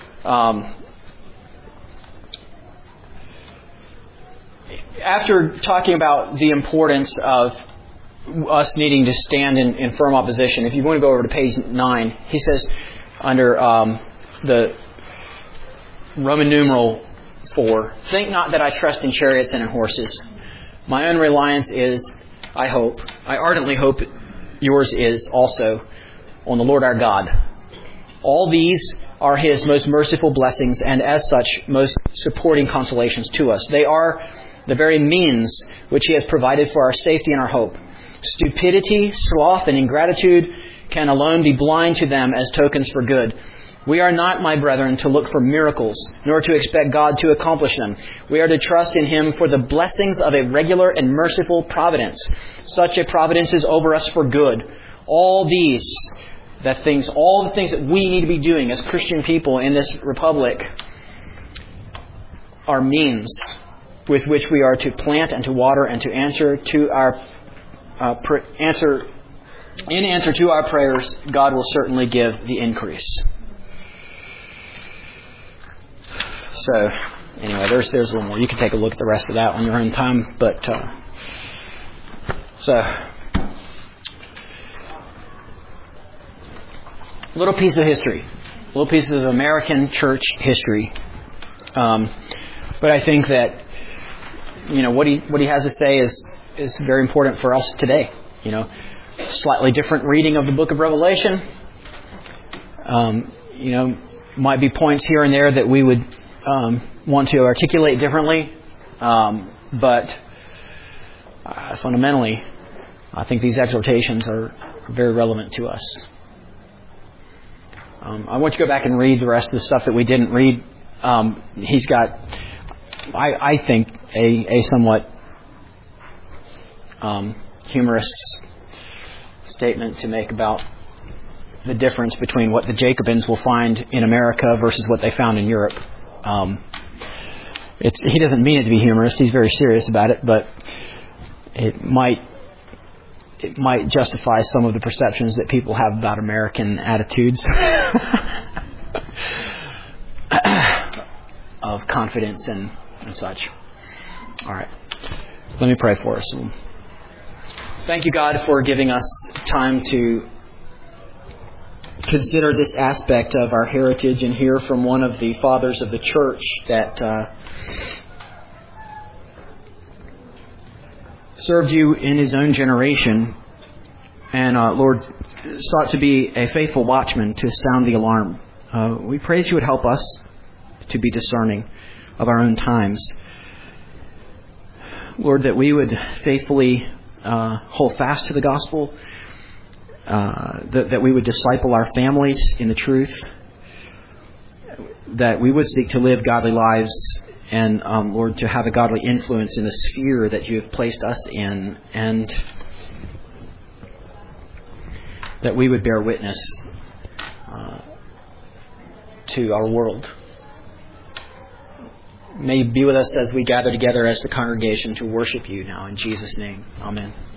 After talking about the importance of us needing to stand in firm opposition, if you want to go over to page 9, he says under the Roman numeral 4, "Think not that I trust in chariots and in horses. My own reliance is, I ardently hope yours is also, on the Lord our God. All these are His most merciful blessings, and as such, most supporting consolations to us. They are the very means which He has provided for our safety and our hope. Stupidity, sloth, and ingratitude can alone be blind to them as tokens for good. We are not, my brethren, to look for miracles, nor to expect God to accomplish them. We are to trust in Him for the blessings of a regular and merciful providence. Such a providence is over us for good. All the things that we need to be doing as Christian people in this republic are means with which we are to plant and to water and to answer to our in answer to our prayers. God will certainly give the increase." So, anyway, there's a little more. You can take a look at the rest of that on your own time. But a little piece of history, a little piece of American church history. But I think that what he has to say is very important for us today. Slightly different reading of the book of Revelation. Might be points here and there that we would want to articulate differently. But fundamentally, I think these exhortations are very relevant to us. I want you to go back and read the rest of the stuff that we didn't read. He's got, I think, a somewhat humorous statement to make about the difference between what the Jacobins will find in America versus what they found in Europe. He doesn't mean it to be humorous. He's very serious about it, but it might justify some of the perceptions that people have about American attitudes of confidence and such. All right. Let me pray for us. Thank you, God, for giving us time to consider this aspect of our heritage and hear from one of the fathers of the church that served you in his own generation and, Lord, sought to be a faithful watchman to sound the alarm. We pray that you would help us to be discerning of our own times. Lord, that we would faithfully hold fast to the gospel, that we would disciple our families in the truth, that we would seek to live godly lives and, Lord, to have a godly influence in the sphere that you have placed us in, and that we would bear witness to our world. May you be with us as we gather together as the congregation to worship you now. In Jesus' name, amen.